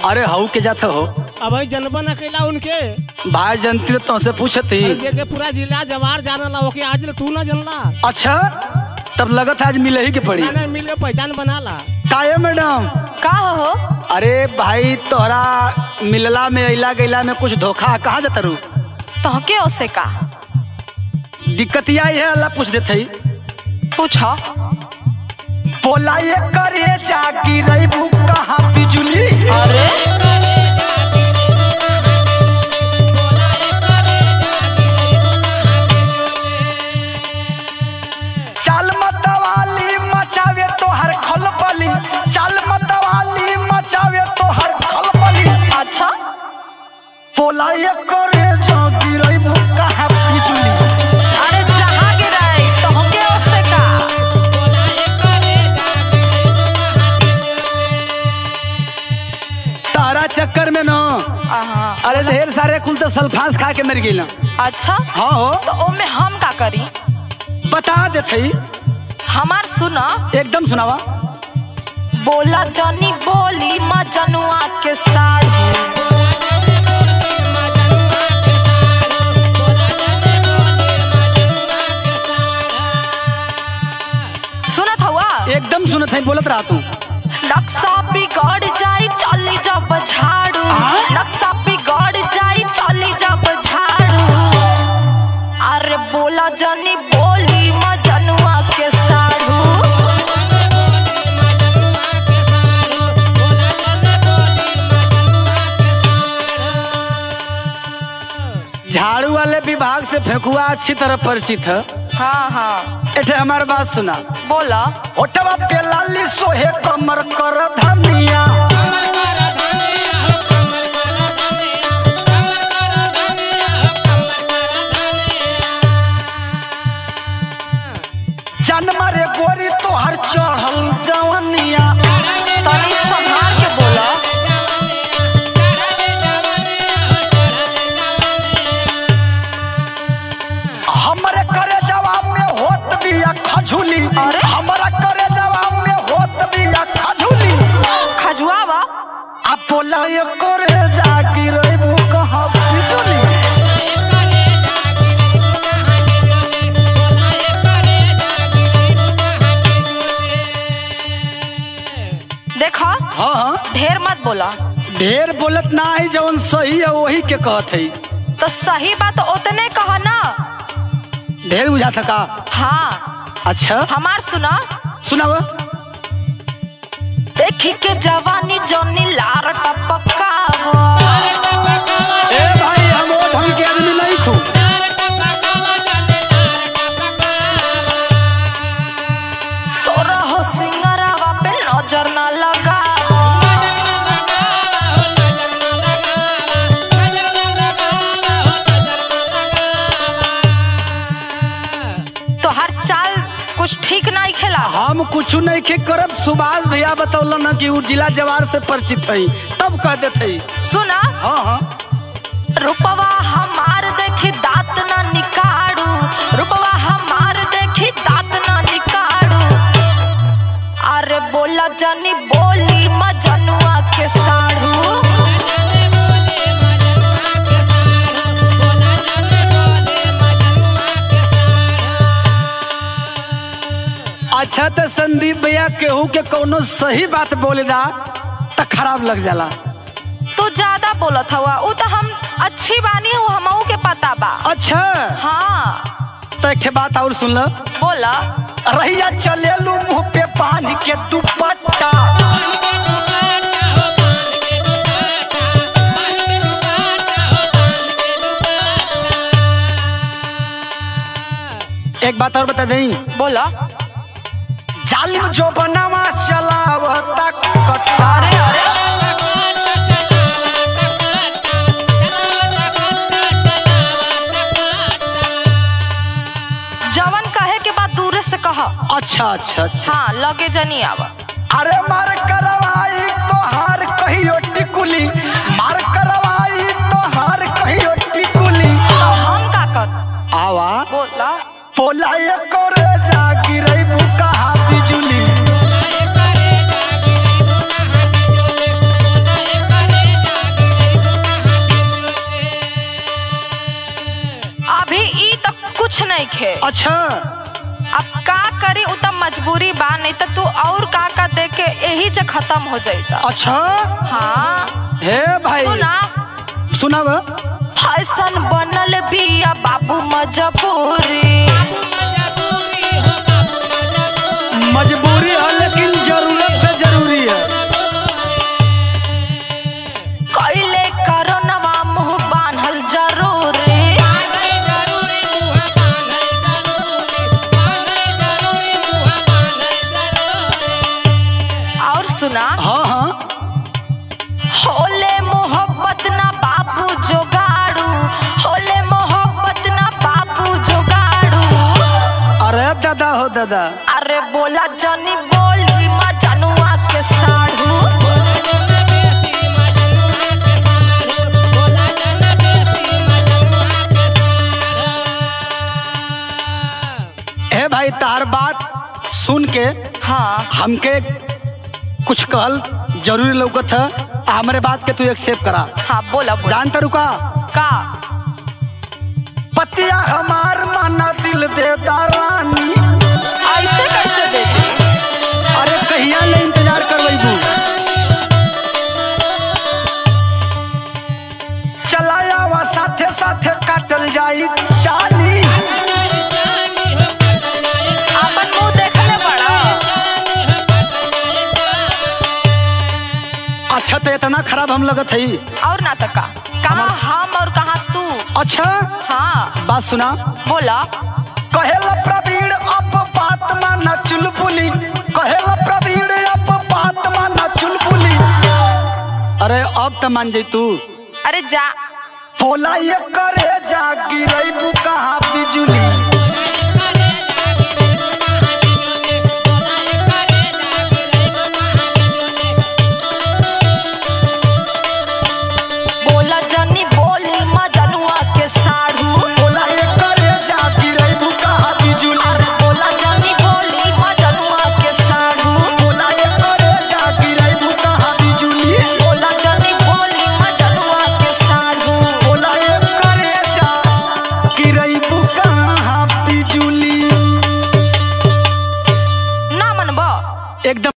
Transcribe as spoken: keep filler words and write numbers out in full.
अरे हऊ के जाते हो अब भाई जनबन अकेला उनके भाई जनती तो से पूछती के पूरा जिला जवार जानला ओके आज तू ना जानला। अच्छा तब लगत आज मिले ही के पड़ी ना मिल के पहचान बनाला काहे मैडम का हो? अरे भाई तोहरा मिलला में अइला गइला में कुछ धोखा कहाँ जाता रू तोहके ओसे का दिक्कत यही है अल्लाह पूछ देते पूछो। बोला ये करे जागी रही भूख कहाँ बिजुली अरे चाल मतवाली मचावे तो हर खलबली चाल मतवाली मचावे तो हर खलबली। अच्छा बोला ये करे जागी रही भूख कहाँ बिजुली। अरे जहाँ गिराई तोहके ओसे का तारा चक्कर में ना आहा। अरे ढेर सारे कुल तो सल्फास खा के मर गई ना। अच्छा हाँ हो तो ओमे हम का करी बता देते हमार सुना एकदम सुनावा। बोला जानी बोली मजनुआ के साजी सुनत हुआ एकदम सुनत है बोलत रहा तू नक्शा बिगड़ जाई चली जब झाड़ू नक्शा बिगड़ जाई चली जब झाड़ू। अरे बोला जानी बोली मजनुआ के साड़ू झाड़ू वाले विभाग से फेंकुआ अच्छी तरह परिचित है। हाँ हाँ एठे हमारी बात सुना बोला होटवा पे लाली सोहे कमर कर धनिया जन्म रे गोरी तो हर चढ़ल जवनिया तनी संभाल के बोला। हमारे करे जवाब में होत बिया खजूली हमारा करे जवाब में होत बिया खजूली। खजुआवा अब बोला ये करे जागी रही वो कहाँ बिजुली। देखा हाँ हाँ ढेर मत बोला ढेर बोलत ना है जवन सही है वही के कहत है। तो सही बात उतने कहा ना ढेर बुझा थका। हाँ अच्छा हमार सुना सुनावा। देखी के जवानी जोनी लार टपका ए भाई हम वो ढंग के आदमी नहीं थू। सोरा हो सिंगरावा पे नजर ना लगा तो हर चाल कुछ ठीक नहीं खेला। हम कुछ नहीं के करत सुभाष भैया बतौल न कि वो जिला जवार से परिचित है तब कह देते। सुना हाँ हाँ रुपवा हमार देखी दांत ना निकाड़ू रुपवा हमार देखी दांत ना निकाड़ू। अरे बोला जानी बोली मजनुआ के साड़ू अच्छा तो संदीप भैया केहू के कोनो सही बात बोले दा तो खराब लग जाला। तू ज्यादा बोलत हवा वो तो हम अच्छी बानी हूँ हमहू के पता बा। अच्छा हाँ तो एक बात और सुन लो। बोला रहिया चले लू मुँह पे पानी के दुपट्टा एक बात और बता दें बोला जालिम जो बनावा चलावता कट्टा। अरे अरे जवन कहे के बाद दूर से कहा। अच्छा अच्छा अच्छा हाँ लगे जनी आवा। अरे मार करवाई तो हार कहियो टिकुली मार करवाई तो हार कहियो टिकुली। तो हम का कर आवा बोला बोला ये करे जागी रही भूखा बिजुली। नहीं खे। अच्छा अब का करी उ त मजबूरी बा, नहीं तो तू और का का दे के यही से खत्म हो जाता। अच्छा हाँ हे भाई सुना सुनाव। फैशन बनल बिया बाबू मजबूरी। मजबूरी है लेकिन जरूरत से जरूरी है। कैले करो नवा मुँह बांधल जरूरी। और सुना हाँ हाँ होले मोहब्बत ना बाबू जोगाड़ू, होले मोहब्बत ना बाबू जोगाड़ू। अरे दादा हो दादा। अरे बोला जानी बोली मजनुआ के साढ़ू। हे भाई तार बात सुन के हाँ हमके कुछ कहल जरूरी लौकत है। हमारे बात के तू एक्सेप्ट करा। हाँ बोला बोला। जानता रुका का पतिया हमार माना दिल दे रानी। ऐसे कैसे दे दी? अरे कहिया ले इंतजार करवाइबू। चलाया वा साथे साथे काटल जाई चानी। अपन मुंह देखले बड़ा। अच्छा तो इतना खराब हम लगत है। और ना तो का कहाँ हम और कहाँ तू। अच्छा हाँ बात सुना। बोला कहेला प्रवीण अब बात माना चुलबुली। कहेला प्रवीण अब बात माना चुलबुली। अरे अब तो मान जाई तू। अरे जा बोला ये करे जा गिरैबू कहाँ बिजुली। बोला जानी बोली मजनुआ के साढ़ू। बोला ये करे जा गिरैबू कहाँ बिजुली। अरे बोला जानी बोली मजनुआ के साढ़ू। बोला ये करे जा गिरैबू कहाँ बिजुली। बोला जानी बोली मजनुआ के साढ़ू। बोला ये करे जा गिरैबू कहाँ बिजुली। ना मनबो एकदम